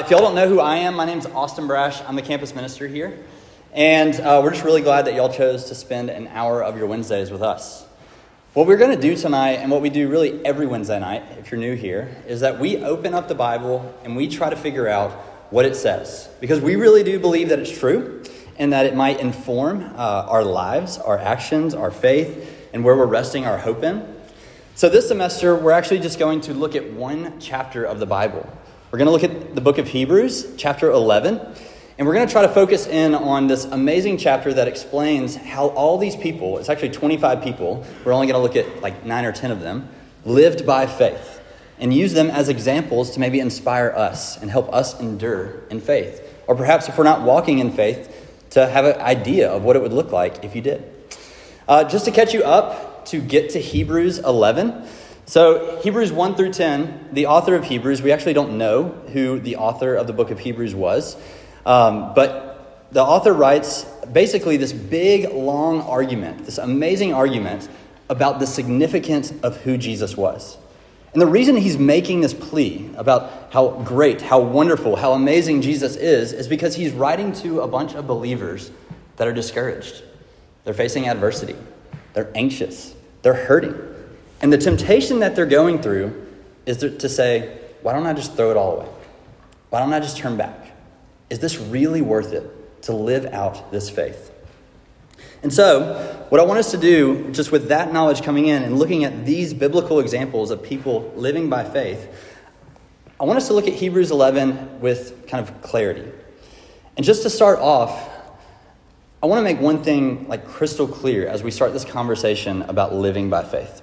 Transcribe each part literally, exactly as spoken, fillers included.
if y'all don't know who I am, my name's Austin Brash. I'm the campus minister here. And uh, we're just really glad that y'all chose to spend an hour of your Wednesdays with us. What we're going to do tonight, and what we do really every Wednesday night, if you're new here, is that we open up the Bible and we try to figure out what it says. Because we really do believe that it's true and that it might inform uh, our lives, our actions, our faith, and where we're resting our hope in. So this semester, we're actually just going to look at one chapter of the Bible. We're going to look at the book of Hebrews, chapter eleven, and we're going to try to focus in on this amazing chapter that explains how all these people, it's actually twenty-five people, we're only going to look at like nine or ten of them, lived by faith, and use them as examples to maybe inspire us and help us endure in faith. Or perhaps if we're not walking in faith, to have an idea of what it would look like if you did. Uh, just to catch you up, to get to Hebrews eleven, so Hebrews one through ten, the author of Hebrews, we actually don't know who the author of the book of Hebrews was, um, but the author writes basically this big, long argument, this amazing argument about the significance of who Jesus was. And the reason he's making this plea about how great, how wonderful, how amazing Jesus is, is because he's writing to a bunch of believers that are discouraged. They're facing adversity. They're anxious. They're hurting. And the temptation that they're going through is to say, why don't I just throw it all away? Why don't I just turn back? Is this really worth it to live out this faith? And so, what I want us to do, just with that knowledge coming in and looking at these biblical examples of people living by faith, I want us to look at Hebrews eleven with kind of clarity. And just to start off, I want to make one thing like crystal clear as we start this conversation about living by faith.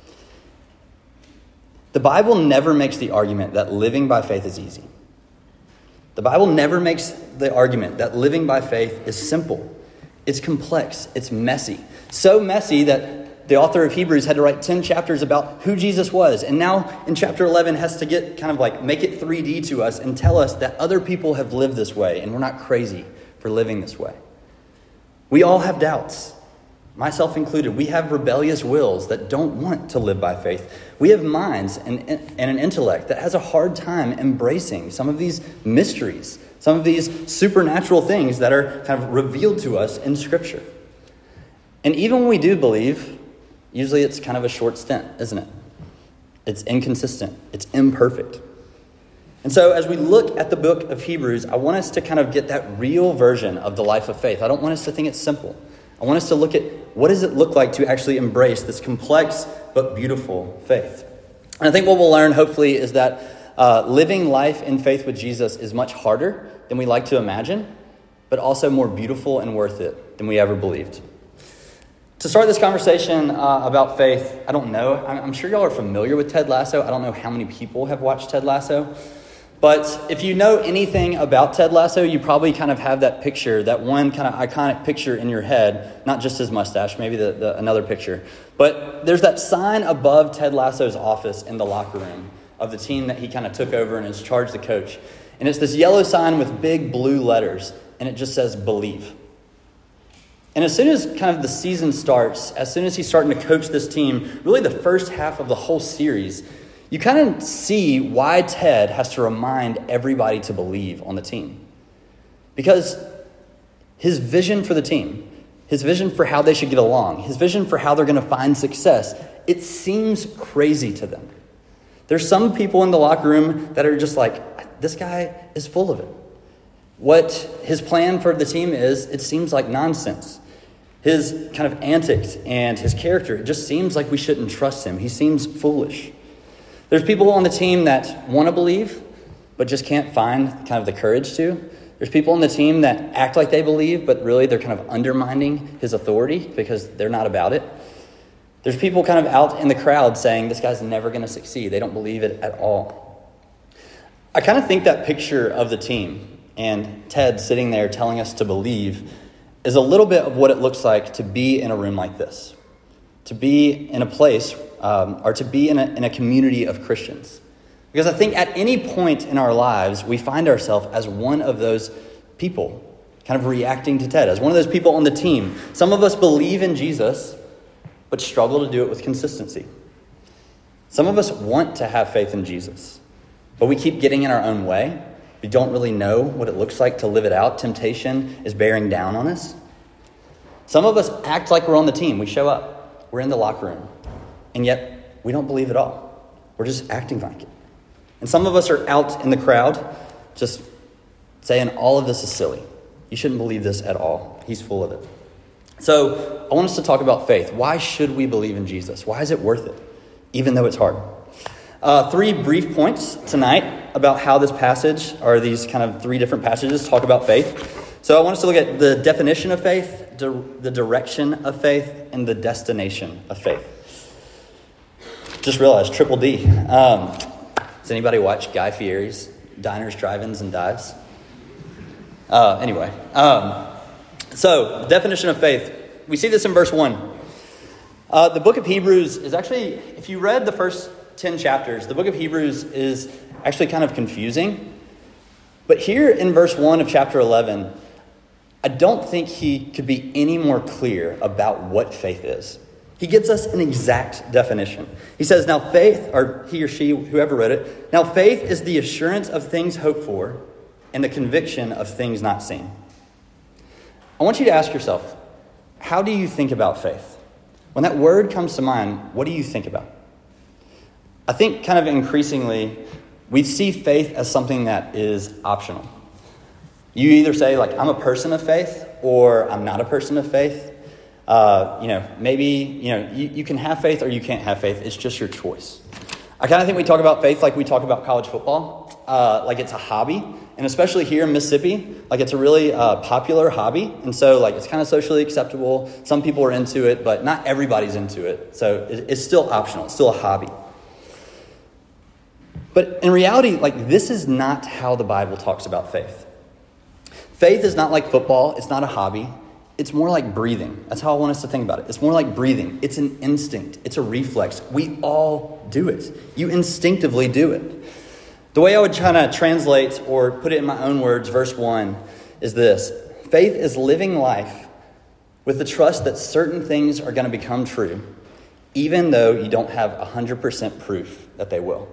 The Bible never makes the argument that living by faith is easy. The Bible never makes the argument that living by faith is simple. It's complex. It's messy. So messy that the author of Hebrews had to write ten chapters about who Jesus was. And now in chapter eleven has to get kind of like make it three D to us and tell us that other people have lived this way and we're not crazy for living this way. We all have doubts. Myself included, we have rebellious wills that don't want to live by faith. We have minds and, and an intellect that has a hard time embracing some of these mysteries, some of these supernatural things that are kind of revealed to us in Scripture. And even when we do believe, usually it's kind of a short stint, isn't it? It's inconsistent. It's imperfect. And so as we look at the book of Hebrews, I want us to kind of get that real version of the life of faith. I don't want us to think it's simple. I want us to look at what does it look like to actually embrace this complex but beautiful faith. And I think what we'll learn, hopefully, is that uh, living life in faith with Jesus is much harder than we like to imagine, but also more beautiful and worth it than we ever believed. To start this conversation uh, about faith, I don't know. I'm sure y'all are familiar with Ted Lasso. I don't know how many people have watched Ted Lasso. But if you know anything about Ted Lasso, you probably kind of have that picture, that one kind of iconic picture in your head, not just his mustache, maybe the, the another picture. But there's that sign above Ted Lasso's office in the locker room of the team that he kind of took over and is charged the coach. And it's this yellow sign with big blue letters, and it just says believe. And as soon as kind of the season starts, as soon as he's starting to coach this team, really the first half of the whole series, you kind of see why Ted has to remind everybody to believe on the team. Because his vision for the team, his vision for how they should get along, his vision for how they're going to find success, it seems crazy to them. There's some people in the locker room that are just like, this guy is full of it. What his plan for the team is, it seems like nonsense. His kind of antics and his character, it just seems like we shouldn't trust him. He seems foolish. There's people on the team that want to believe, but just can't find kind of the courage to. There's people on the team that act like they believe, but really they're kind of undermining his authority because they're not about it. There's people kind of out in the crowd saying, this guy's never going to succeed. They don't believe it at all. I kind of think that picture of the team and Ted sitting there telling us to believe is a little bit of what it looks like to be in a room like this, to be in a place um, or to be in a, in a community of Christians. Because I think at any point in our lives, we find ourselves as one of those people kind of reacting to Ted, as one of those people on the team. Some of us believe in Jesus, but struggle to do it with consistency. Some of us want to have faith in Jesus, but we keep getting in our own way We don't really know what it looks like to live it out. Temptation is bearing down on us. Some of us act like we're on the team. We show up. We're in the locker room. And yet, we don't believe it all. We're just acting like it. And some of us are out in the crowd just saying all of this is silly. You shouldn't believe this at all. He's full of it. So I want us to talk about faith. Why should we believe in Jesus? Why is it worth it, even though it's hard? Uh, three brief points tonight about how this passage, or these kind of three different passages, talk about faith. So I want us to look at the definition of faith, di- the direction of faith, and the destination of faith. Just realized, triple D. Um, does anybody watch Guy Fieri's Diners, Drive-Ins, and Dives? Uh, anyway, um, so definition of faith. We see this in verse one. Uh, the book of Hebrews is actually, if you read the first ten chapters, the book of Hebrews is actually kind of confusing. But here in verse one of chapter eleven, I don't think he could be any more clear about what faith is. He gives us an exact definition. He says, now faith, or he or she, whoever wrote it, now faith is the assurance of things hoped for and the conviction of things not seen. I want you to ask yourself, how do you think about faith? When that word comes to mind, what do you think about? I think kind of increasingly, we see faith as something that is optional. You either say, like, I'm a person of faith, or I'm not a person of faith. Uh, you know, maybe, you know, you, you can have faith or you can't have faith. It's just your choice. I kind of think we talk about faith like we talk about college football, uh, like it's a hobby. And especially here in Mississippi, like it's a really uh, popular hobby. And so like it's kind of socially acceptable. Some people are into it, but not everybody's into it. So it, it's still optional. It's still a hobby. But in reality, like this is not how the Bible talks about faith. Faith is not like football. It's not a hobby. It's more like breathing. That's how I want us to think about it. It's more like breathing. It's an instinct. It's a reflex. We all do it. You instinctively do it. The way I would try to translate or put it in my own words, verse one, is this. Faith is living life with the trust that certain things are going to become true, even though you don't have one hundred percent proof that they will.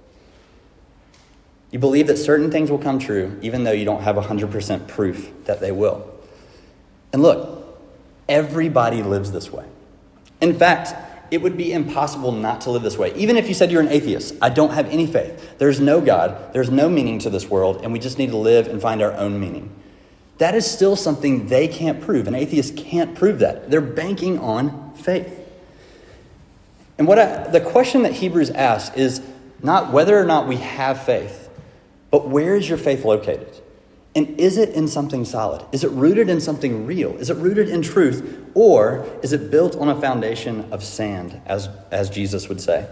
You believe that certain things will come true, even though you don't have one hundred percent proof that they will. And look, everybody lives this way. In fact, it would be impossible not to live this way. Even if you said you're an atheist, I don't have any faith. There's no God. There's no meaning to this world. And we just need to live and find our own meaning. That is still something they can't prove. An atheist can't prove that. They're banking on faith. And what I, the question that Hebrews asks is not whether or not we have faith, but where is your faith located? And is it in something solid? Is it rooted in something real? Is it rooted in truth? Or is it built on a foundation of sand, as, as Jesus would say?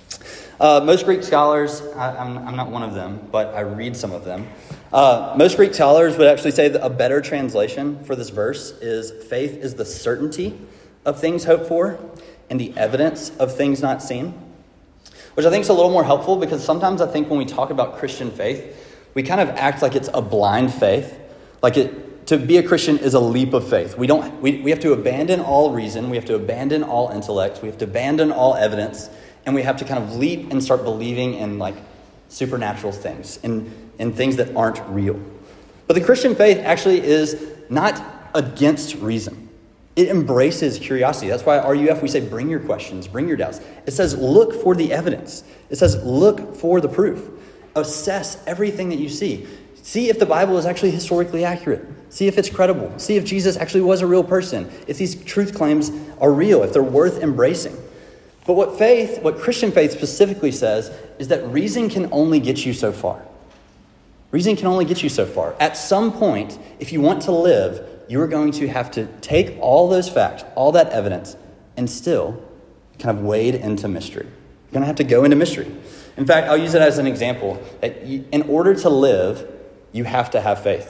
Uh, most Greek scholars, I, I'm, I'm not one of them, but I read some of them. Uh, most Greek scholars would actually say that a better translation for this verse is faith is the certainty of things hoped for and the evidence of things not seen. Which I think is a little more helpful because sometimes I think when we talk about Christian faith, we kind of act like it's a blind faith. Like it, to be a Christian is a leap of faith. We don't. We, we have to abandon all reason. We have to abandon all intellect. We have to abandon all evidence. And we have to kind of leap and start believing in like supernatural things and, and things that aren't real. But the Christian faith actually is not against reason. It embraces curiosity. That's why at R U F we say bring your questions, bring your doubts. It says look for the evidence. It says look for the proof. Assess everything that you see. See if the Bible is actually historically accurate. See if it's credible. See if Jesus actually was a real person. If these truth claims are real, if they're worth embracing. But what faith, what Christian faith specifically says, is that reason can only get you so far. Reason can only get you so far. At some point, if you want to live, you are going to have to take all those facts, all that evidence, and still kind of wade into mystery. You're going to have to go into mystery. In fact, I'll use it as an example. That you, in order to live, you have to have faith.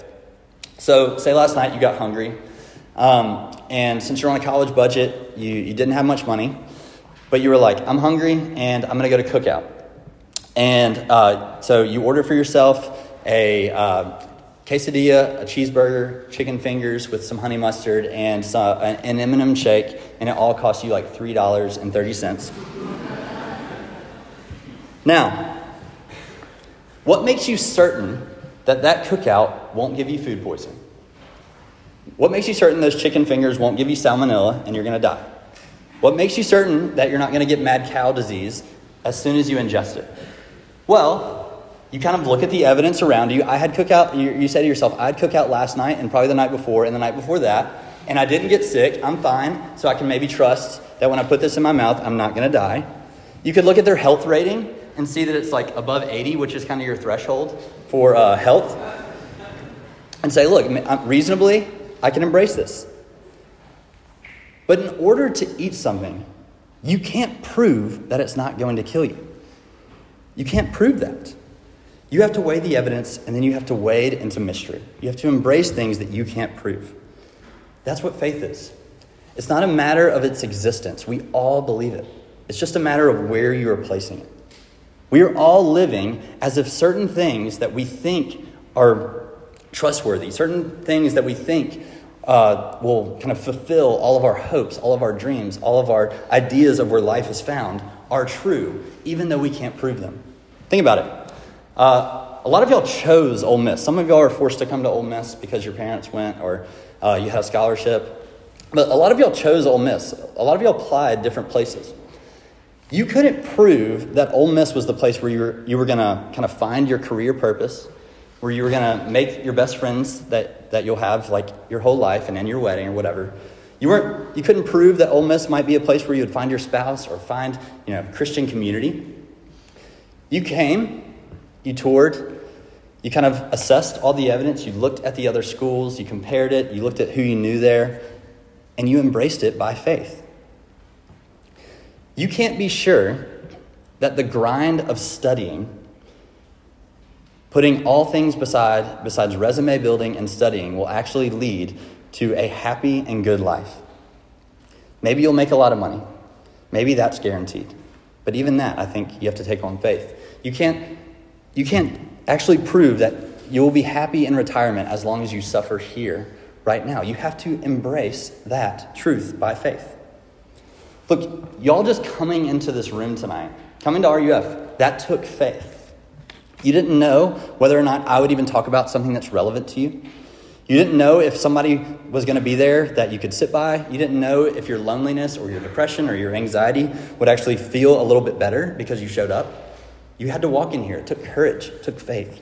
So say last night you got hungry, um, and since you're on a college budget, you, you didn't have much money, but you were like, I'm hungry, and I'm going to go to Cookout. And uh, so you order for yourself a uh, quesadilla, a cheeseburger, chicken fingers with some honey mustard, and some, an M and M shake, and it all costs you like three dollars and thirty cents. Now, what makes you certain that that cookout won't give you food poisoning? What makes you certain those chicken fingers won't give you salmonella and you're going to die? What makes you certain that you're not going to get mad cow disease as soon as you ingest it? Well, you kind of look at the evidence around you. I had cookout, you, you say to yourself, I had cookout last night and probably the night before and the night before that, and I didn't get sick. I'm fine, so I can maybe trust that when I put this in my mouth, I'm not going to die. You could look at their health rating and see that it's like above eighty, which is kind of your threshold for uh, health, and say, look, reasonably, I can embrace this. But in order to eat something, you can't prove that it's not going to kill you. You can't prove that. You have to weigh the evidence, and then you have to wade into mystery. You have to embrace things that you can't prove. That's what faith is. It's not a matter of its existence. We all believe it. It's just a matter of where you are placing it. We are all living as if certain things that we think are trustworthy, certain things that we think uh, will kind of fulfill all of our hopes, all of our dreams, all of our ideas of where life is found are true, even though we can't prove them. Think about it. Uh, a lot of y'all chose Ole Miss. Some of y'all are forced to come to Ole Miss because your parents went or uh, you had a scholarship. But a lot of y'all chose Ole Miss. A lot of y'all applied different places. You couldn't prove that Ole Miss was the place where you were, you were going to kind of find your career purpose, where you were going to make your best friends that, that you'll have like your whole life and in your wedding or whatever. You weren't. You couldn't prove that Ole Miss might be a place where you would find your spouse or find, you know, Christian community. You came, you toured, you kind of assessed all the evidence, you looked at the other schools, you compared it, you looked at who you knew there, and you embraced it by faith. You can't be sure that the grind of studying, putting all things beside besides resume building and studying, will actually lead to a happy and good life. Maybe you'll make a lot of money. Maybe that's guaranteed. But even that, I think you have to take on faith. You can't, you can't actually prove that you will be happy in retirement as long as you suffer here right now. You have to embrace that truth by faith. Look, y'all just coming into this room tonight, coming to R U F, that took faith. You didn't know whether or not I would even talk about something that's relevant to you. You didn't know if somebody was going to be there that you could sit by. You didn't know if your loneliness or your depression or your anxiety would actually feel a little bit better because you showed up. You had to walk in here. It took courage. It took faith.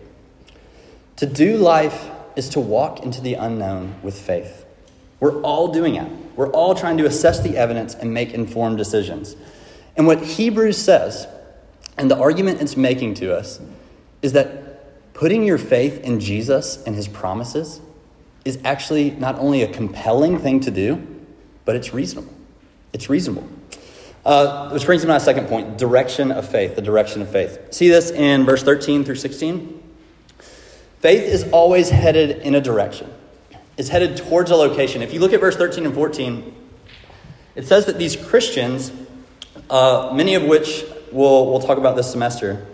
To do life is to walk into the unknown with faith. We're all doing it. We're all trying to assess the evidence and make informed decisions. And what Hebrews says, and the argument it's making to us, is that putting your faith in Jesus and his promises is actually not only a compelling thing to do, but it's reasonable. It's reasonable. Uh, which brings me to my second point, direction of faith, the direction of faith. See this in verse thirteen through sixteen? Faith is always headed in a direction. It's headed towards a location. If you look at verse thirteen and fourteen, it says that these Christians, uh, many of which we'll, we'll talk about this semester,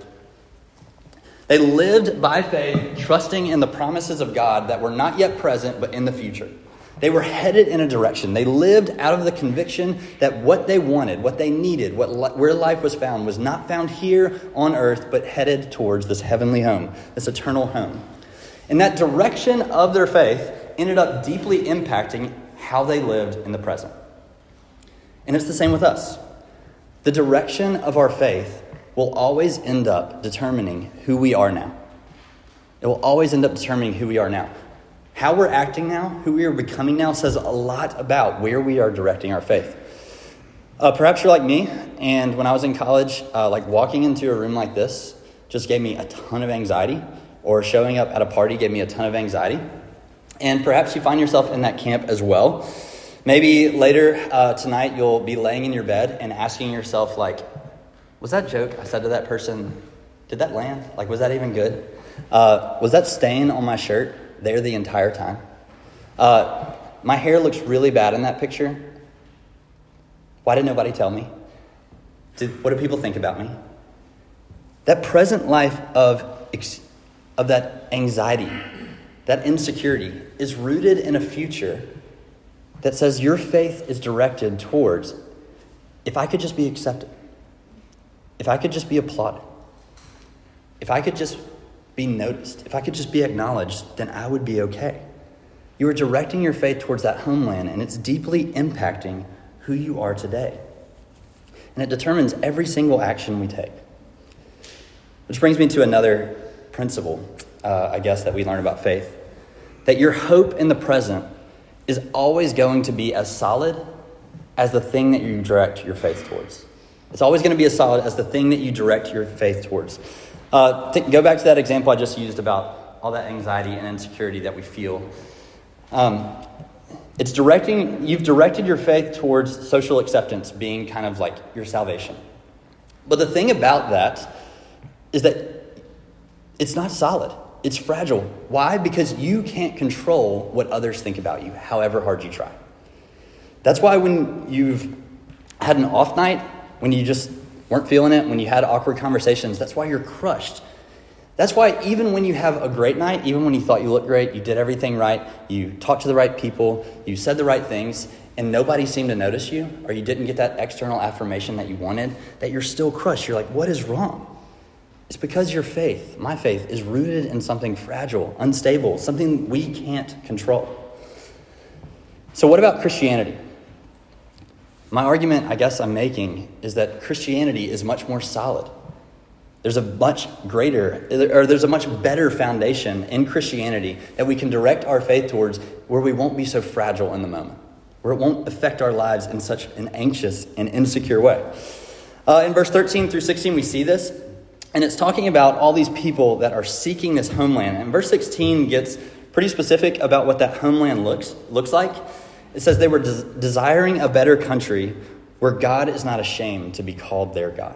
they lived by faith, trusting in the promises of God that were not yet present, but in the future. They were headed in a direction. They lived out of the conviction that what they wanted, what they needed, what li- where life was found was not found here on earth, but headed towards this heavenly home, this eternal home. And that direction of their faith ended up deeply impacting how they lived in the present. And it's the same with us. The direction of our faith will always end up determining who we are now. It will always end up determining who we are now. How we're acting now, who we are becoming now, says a lot about where we are directing our faith. Uh, perhaps you're like me, and when I was in college, uh, like walking into a room like this just gave me a ton of anxiety, or showing up at a party gave me a ton of anxiety. And perhaps you find yourself in that camp as well. Maybe later uh, tonight you'll be laying in your bed and asking yourself, like, was that joke I said to that person, did that land? Like, was that even good? Uh, was that stain on my shirt there the entire time? Uh, my hair looks really bad in that picture. Why did nobody tell me? Did, what do people think about me? That present life of, of that anxiety, that insecurity is rooted in a future that says your faith is directed towards, if I could just be accepted, if I could just be applauded, if I could just be noticed, if I could just be acknowledged, then I would be okay. You are directing your faith towards that homeland, and it's deeply impacting who you are today. And it determines every single action we take. Which brings me to another principle, uh, I guess, that we learn about faith. That your hope in the present is always going to be as solid as the thing that you direct your faith towards. It's always going to be as solid as the thing that you direct your faith towards. Uh, th- go back to that example I just used about all that anxiety and insecurity that we feel. Um, it's directing, you've directed your faith towards social acceptance being kind of like your salvation. But the thing about that is that it's not solid. It's fragile. Why? Because you can't control what others think about you, however hard you try. That's why when you've had an off night, when you just weren't feeling it, when you had awkward conversations, that's why you're crushed. That's why even when you have a great night, even when you thought you looked great, you did everything right, you talked to the right people, you said the right things, and nobody seemed to notice you, or you didn't get that external affirmation that you wanted, that you're still crushed. You're like, what is wrong? It's because your faith, my faith, is rooted in something fragile, unstable, something we can't control. So what about Christianity? My argument, I guess I'm making, is that Christianity is much more solid. There's a much greater, or there's a much better foundation in Christianity that we can direct our faith towards, where we won't be so fragile in the moment, where it won't affect our lives in such an anxious and insecure way. Uh, in verse thirteen through sixteen, we see this, and it's talking about all these people that are seeking this homeland. And verse sixteen gets pretty specific about what that homeland looks looks like. It says they were des- desiring a better country where God is not ashamed to be called their God.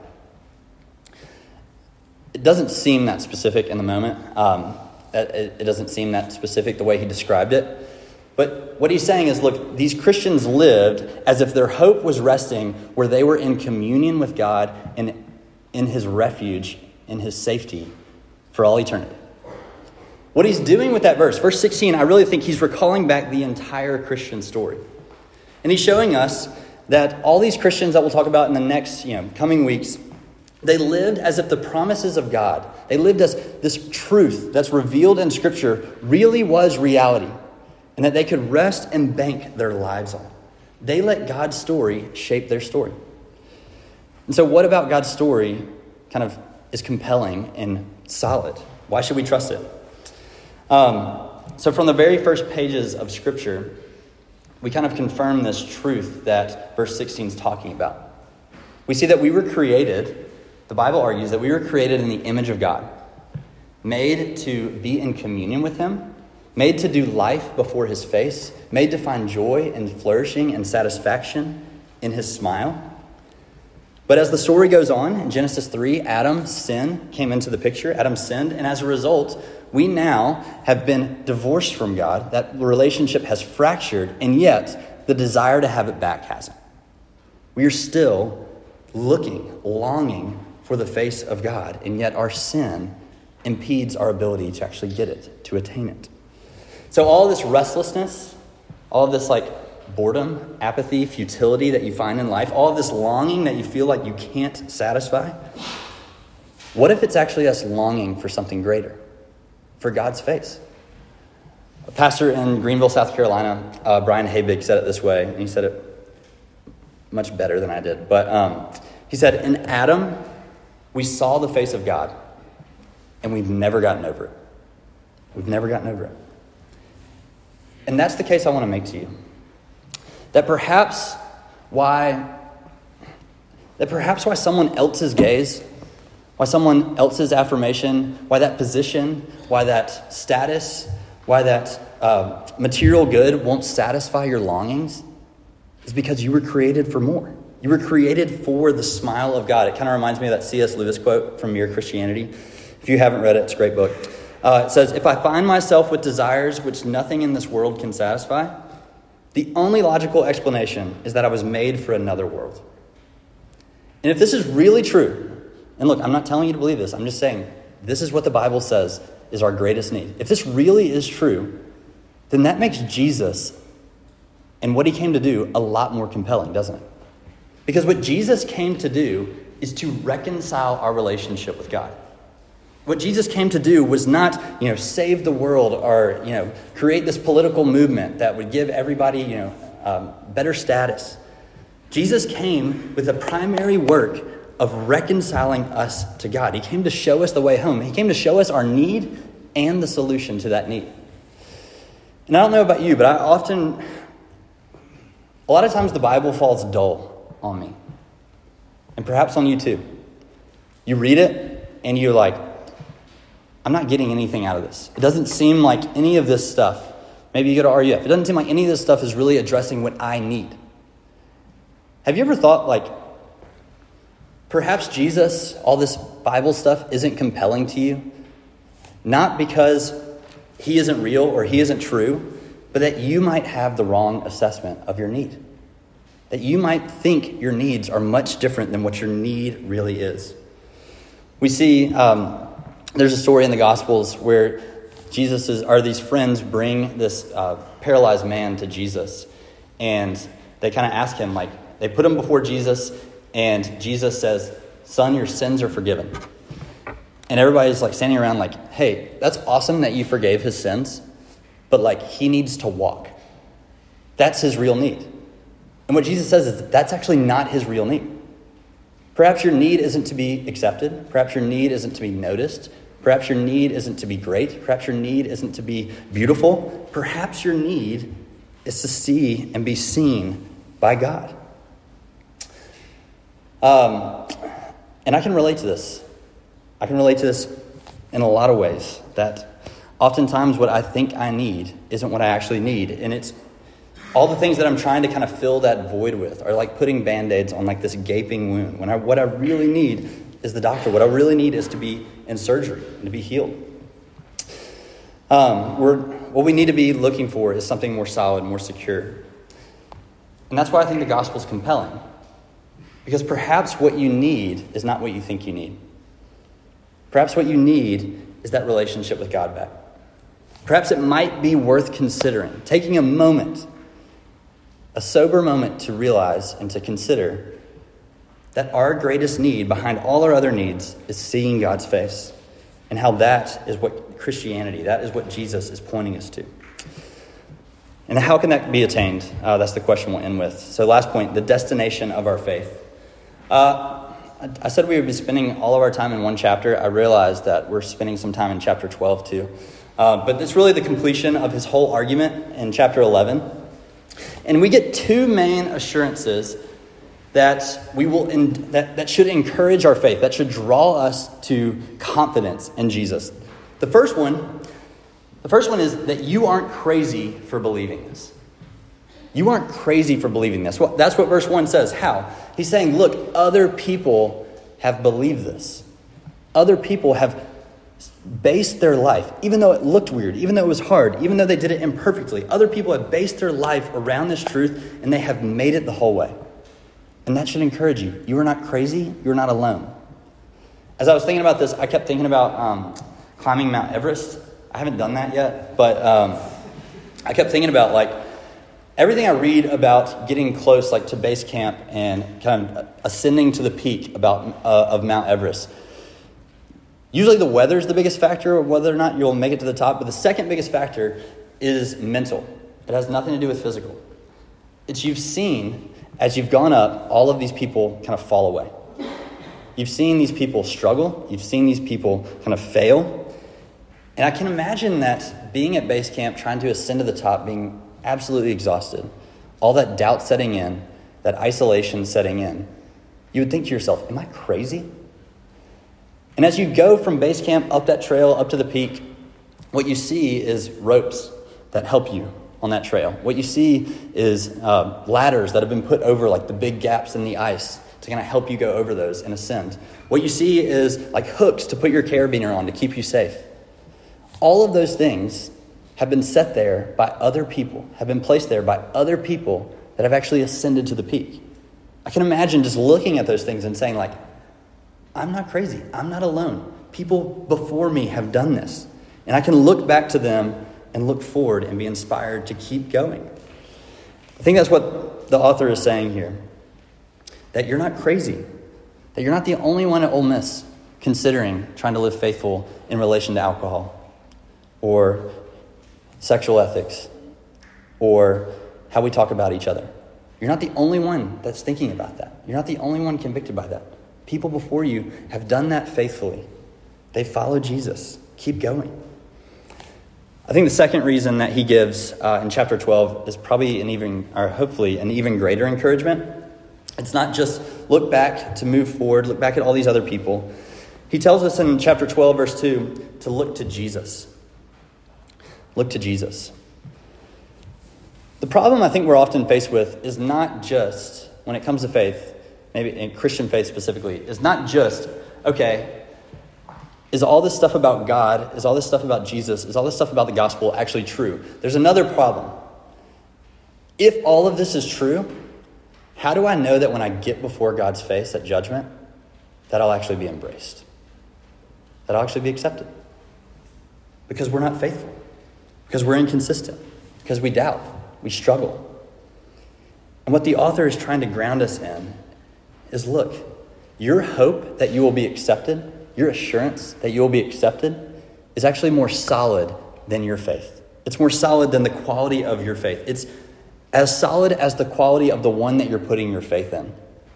It doesn't seem that specific in the moment. Um, it, it doesn't seem that specific the way he described it. But what he's saying is, look, these Christians lived as if their hope was resting where they were in communion with God and in his refuge, in his safety for all eternity. What he's doing with that verse, verse sixteen, I really think he's recalling back the entire Christian story. And he's showing us that all these Christians that we'll talk about in the next, you know, coming weeks, they lived as if the promises of God, they lived as this truth that's revealed in Scripture really was reality, and that they could rest and bank their lives on. They let God's story shape their story. And so what about God's story kind of is compelling and solid? Why should we trust it? Um, so from the very first pages of Scripture, we kind of confirm this truth that verse sixteen is talking about. We see that we were created, the Bible argues that we were created in the image of God, made to be in communion with him, made to do life before his face, made to find joy and flourishing and satisfaction in his smile. But as the story goes on, in Genesis three, Adam's sin came into the picture. Adam sinned, and as a result, we now have been divorced from God. That relationship has fractured, and yet the desire to have it back hasn't. We are still looking, longing for the face of God, and yet our sin impedes our ability to actually get it, to attain it. So all this restlessness, all this like boredom, apathy, futility that you find in life, all of this longing that you feel like you can't satisfy, what if it's actually us longing for something greater, for God's face? A pastor in Greenville, South Carolina, uh, Brian Habig, said it this way, and he said it much better than I did. But um, he said, in Adam, we saw the face of God, and we've never gotten over it. We've never gotten over it. And that's the case I want to make to you. That perhaps why, that perhaps why someone else's gaze, why someone else's affirmation, why that position, why that status, why that uh, material good won't satisfy your longings is because you were created for more. You were created for the smile of God. It kind of reminds me of that C S Lewis quote from Mere Christianity. If you haven't read it, it's a great book. Uh, it says, if I find myself with desires which nothing in this world can satisfy, the only logical explanation is that I was made for another world. And if this is really true, and look, I'm not telling you to believe this, I'm just saying this is what the Bible says is our greatest need. If this really is true, then that makes Jesus and what he came to do a lot more compelling, doesn't it? Because what Jesus came to do is to reconcile our relationship with God. What Jesus came to do was not, you know, save the world or, you know, create this political movement that would give everybody, you know, um, better status. Jesus came with the primary work of reconciling us to God. He came to show us the way home. He came to show us our need and the solution to that need. And I don't know about you, but I often, a lot of times the Bible falls dull on me. And perhaps on you too. You read it and you're like, I'm not getting anything out of this. It doesn't seem like any of this stuff. Maybe you go to R U F. It doesn't seem like any of this stuff is really addressing what I need. Have you ever thought, like, perhaps Jesus, all this Bible stuff isn't compelling to you? Not because he isn't real or he isn't true, but that you might have the wrong assessment of your need. That you might think your needs are much different than what your need really is. We see, um, there's a story in the Gospels where Jesus is, or these friends bring this uh, paralyzed man to Jesus. And they kind of ask him, like, they put him before Jesus, and Jesus says, son, your sins are forgiven. And everybody's like standing around like, hey, that's awesome that you forgave his sins, but like he needs to walk. That's his real need. And what Jesus says is that that's actually not his real need. Perhaps your need isn't to be accepted. Perhaps your need isn't to be noticed. Perhaps your need isn't to be great. Perhaps your need isn't to be beautiful. Perhaps your need is to see and be seen by God. Um, and I can relate to this. I can relate to this in a lot of ways, that oftentimes what I think I need isn't what I actually need. And it's all the things that I'm trying to kind of fill that void with are like putting Band-Aids on like this gaping wound. When I, what I really need is the doctor. What I really need is to be in surgery and to be healed. Um, we're, what we need to be looking for is something more solid, more secure. And that's why I think the gospel is compelling. Because perhaps what you need is not what you think you need. Perhaps what you need is that relationship with God back. Perhaps it might be worth considering, taking a moment, a sober moment to realize and to consider that our greatest need behind all our other needs is seeing God's face, and how that is what Christianity, that is what Jesus is pointing us to. And how can that be attained? Uh, that's the question we'll end with. So last point, the destination of our faith. Uh, I said we would be spending all of our time in one chapter. I realized that we're spending some time in chapter twelve too. Uh, but it's really the completion of his whole argument in chapter eleven. And we get two main assurances that we will in, that, that should encourage our faith, that should draw us to confidence in Jesus. The first one, the first one is that you aren't crazy for believing this. You aren't crazy for believing this. Well, that's what verse one says. How? He's saying, look, other people have believed this. Other people have based their life, even though it looked weird, even though it was hard, even though they did it imperfectly. Other people have based their life around this truth, and they have made it the whole way. And that should encourage you. You are not crazy. You're not alone. As I was thinking about this, I kept thinking about um, climbing Mount Everest. I haven't done that yet, but um, I kept thinking about, like, everything I read about getting close, like, to base camp and kind of ascending to the peak about uh, of Mount Everest. Usually the weather is the biggest factor of whether or not you'll make it to the top, but the second biggest factor is mental. It has nothing to do with physical. It's you've seen, as you've gone up, all of these people kind of fall away. You've seen these people struggle. You've seen these people kind of fail. And I can imagine that being at base camp, trying to ascend to the top, being absolutely exhausted, all that doubt setting in, that isolation setting in, you would think to yourself, am I crazy? And as you go from base camp up that trail, up to the peak, what you see is ropes that help you on that trail. What you see is uh, ladders that have been put over like the big gaps in the ice to kind of help you go over those and ascend. What you see is like hooks to put your carabiner on to keep you safe. All of those things have been set there by other people, have been placed there by other people that have actually ascended to the peak. I can imagine just looking at those things and saying, like, I'm not crazy. I'm not alone. People before me have done this. And I can look back to them and look forward and be inspired to keep going. I think that's what the author is saying here. That you're not crazy. That you're not the only one at Ole Miss. considering trying to live faithful in relation to alcohol or sexual ethics or how we talk about each other. You're not the only one that's thinking about that. You're not the only one convicted by that. People before you have done that faithfully. They followed Jesus. Keep going. I think the second reason that he gives uh, in chapter twelve is probably an even, or hopefully an even greater encouragement. It's not just look back to move forward, look back at all these other people. He tells us in chapter twelve, verse two, to look to Jesus. Look to Jesus. The problem I think we're often faced with is not just, when it comes to faith, maybe in Christian faith specifically, is not just, okay, is all this stuff about God, is all this stuff about Jesus, is all this stuff about the gospel actually true? There's another problem. If all of this is true, how do I know that when I get before God's face at judgment, that I'll actually be embraced? That I'll actually be accepted? Because we're not faithful. Because we're inconsistent. Because we doubt. We struggle. And what the author is trying to ground us in is, look, your hope that you will be accepted, your assurance that you will be accepted is actually more solid than your faith. It's more solid than the quality of your faith. It's as solid as the quality of the one that you're putting your faith in.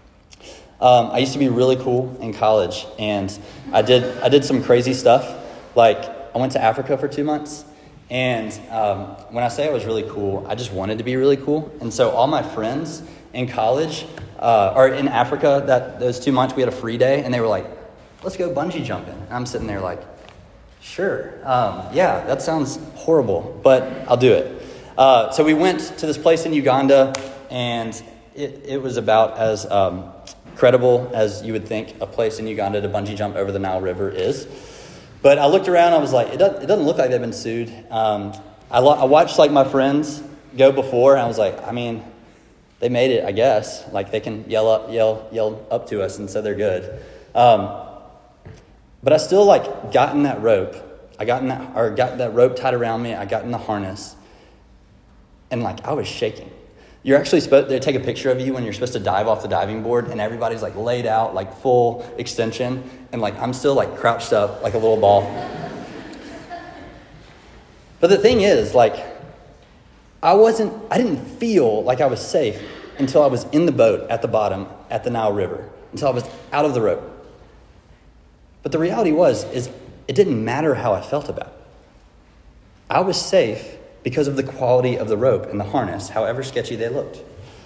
Um, I used to be really cool in college, and I did I did some crazy stuff. Like, I went to Africa for two months, and um, when I say I was really cool, I just wanted to be really cool. And so all my friends in college, uh, or in Africa, that those two months we had a free day, and they were like, let's go bungee jumping. And I'm sitting there like, sure, um, yeah, that sounds horrible, but I'll do it. Uh, so we went to this place in Uganda, and it, it was about as um, credible as you would think a place in Uganda to bungee jump over the Nile River is. But I looked around, I was like, it doesn't, it doesn't look like they've been sued. Um, I, lo- I watched like my friends go before, and I was like, I mean, they made it, I guess. Like, they can yell up, yell, yell up to us, and so they're good. Um, But I still like got in that rope. I got in that, or got that rope tied around me. I got in the harness, and like I was shaking. You're actually supposed to take a picture of you when you're supposed to dive off the diving board, and everybody's like laid out, like full extension, and like I'm still like crouched up like a little ball. But the thing is, like, I wasn't. I didn't feel like I was safe until I was in the boat at the bottom at the Nile River, until I was out of the rope. But the reality was, is it didn't matter how I felt about it. I was safe because of the quality of the rope and the harness, however sketchy they looked.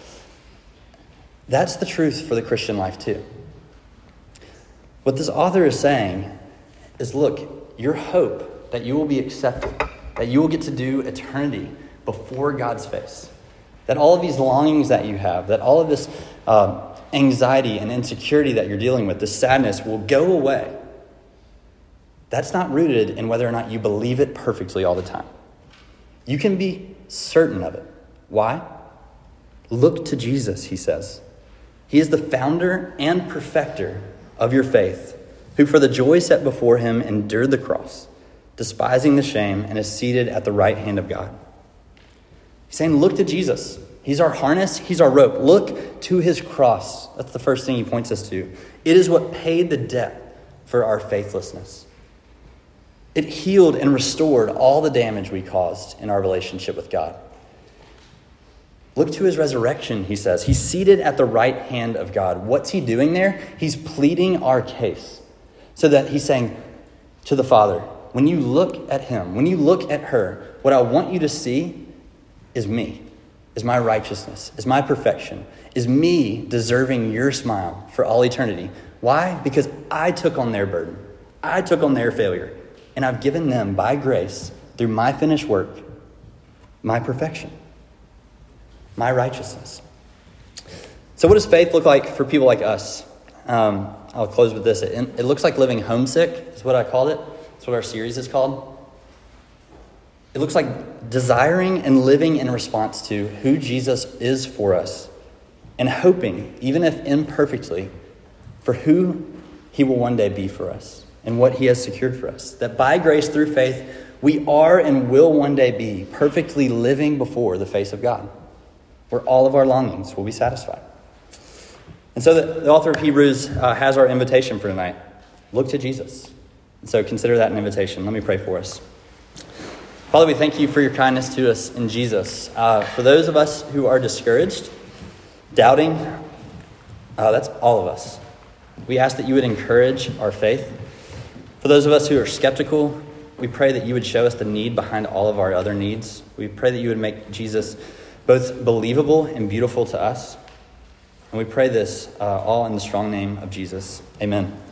That's the truth for the Christian life too. What this author is saying is, look, your hope that you will be accepted, that you will get to do eternity before God's face, that all of these longings that you have, that all of this um, anxiety and insecurity that you're dealing with, this sadness will go away. That's not rooted in whether or not you believe it perfectly all the time. You can be certain of it. Why? Look to Jesus, he says. He is the founder and perfecter of your faith, who for the joy set before him endured the cross, despising the shame, and is seated at the right hand of God. He's saying, look to Jesus. He's our harness. He's our rope. Look to his cross. That's the first thing he points us to. It is what paid the debt for our faithlessness. It healed and restored all the damage we caused in our relationship with God. Look to his resurrection, he says. He's seated at the right hand of God. What's he doing there? He's pleading our case. So that he's saying to the Father, when you look at him, when you look at her, what I want you to see is me, is my righteousness, is my perfection, is me deserving your smile for all eternity. Why? Because I took on their burden. I took on their failure. And I've given them, by grace, through my finished work, my perfection, my righteousness. So what does faith look like for people like us? Um, I'll close with this. It, it looks like living homesick, is what I called it. That's what our series is called. It looks like desiring and living in response to who Jesus is for us, and hoping, even if imperfectly, for who he will one day be for us and what he has secured for us. That by grace through faith, we are and will one day be perfectly living before the face of God, where all of our longings will be satisfied. And so the, the author of Hebrews uh, has our invitation for tonight. look to Jesus. And so consider that an invitation. Let me pray for us. Father, we thank you for your kindness to us in Jesus. Uh, for those of us who are discouraged, doubting, uh, that's all of us. We ask that you would encourage our faith. For those of us who are skeptical, we pray that you would show us the need behind all of our other needs. We pray that you would make Jesus both believable and beautiful to us. And we pray this uh, all in the strong name of Jesus. Amen.